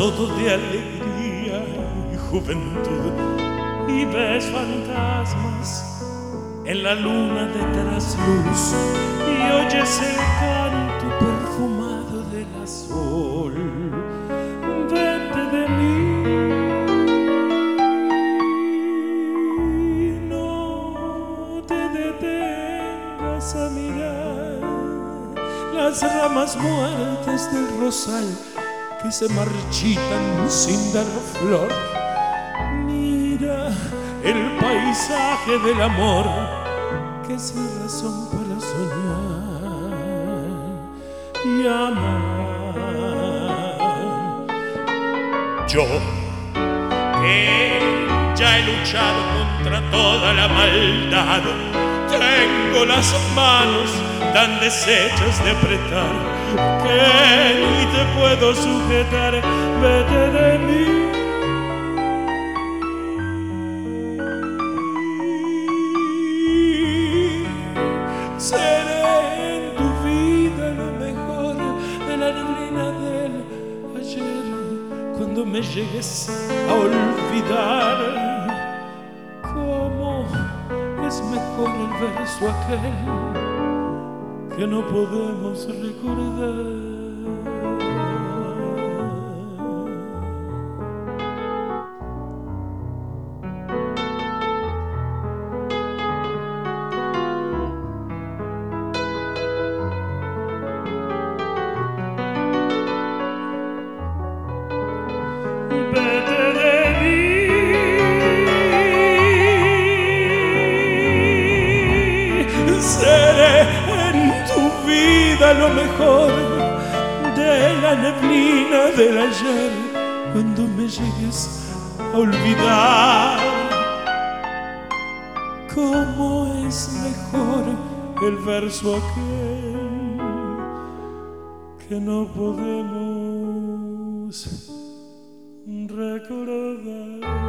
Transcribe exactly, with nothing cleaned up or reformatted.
todo de alegría y juventud, y ves fantasmas en la luna de trasluz y oyes el canto perfumado del azul. Vete de mí, no te detengas a mirar las ramas muertas del rosal que se marchitan sin dar flor. Mira el paisaje del amor, que es la razón para soñar y amar. Yo, que ya he luchado contra toda la maldad, tengo las manos tan deshechas de apretar que ni te puedo sujetar. Vete de mí, seré en tu vida lo mejor de la neblina del ayer. Cuando me llegues a olvidar, cómo es mejor el verso aquel que no podemos recordar. Vete de mí, seré en tu vida lo mejor de la neblina del ayer. Cuando me llegues a olvidar, cómo es mejor el verso aquel que no podemos recordar.